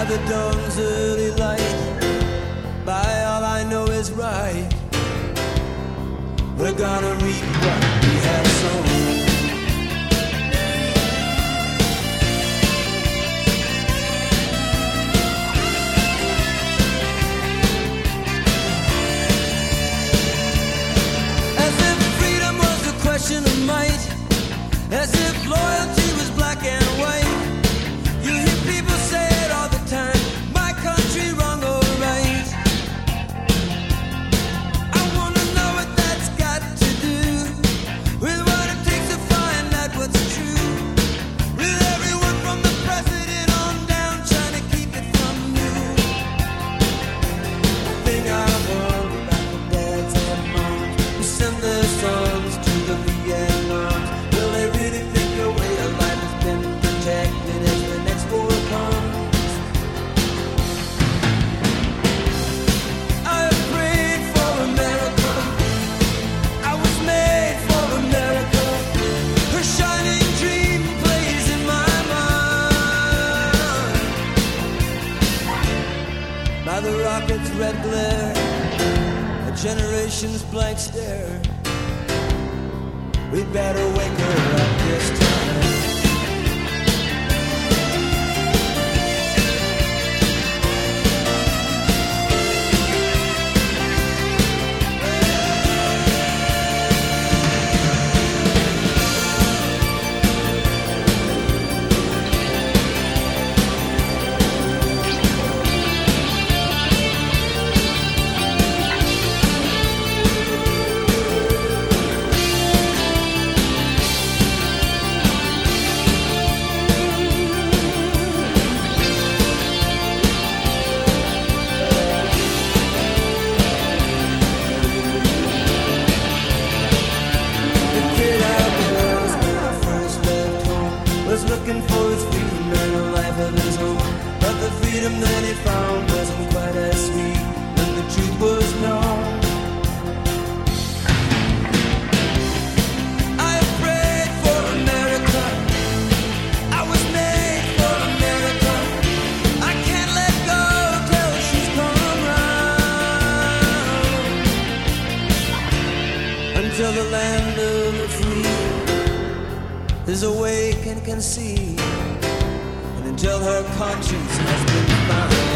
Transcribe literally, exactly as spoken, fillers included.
the dawn's early light, by all I know is right, we're gonna reap what we have sown. Of might, as if loyalty was black and white. You hear people say it all the time, my country wrong or right. I wanna know what that's got to do with what it takes to find out what's true, with everyone from the president on down trying to keep it from you. The thing I wonder about the dads and moms who send their sons to the Vietnam. Will they really think your way of life has been protected as the next war comes? I prayed for America, I was made for America. Her shining dream plays in my mind. By the rocket's red glare, a generation's blank stare, we better wake her up this time. Looking for his freedom and a life of his own, but the freedom that he found wasn't quite as sweet when the truth was known. I prayed for America, I was made for America. I can't let go till she's come round, until the land of the free is awake and can see, and until her conscience has been found.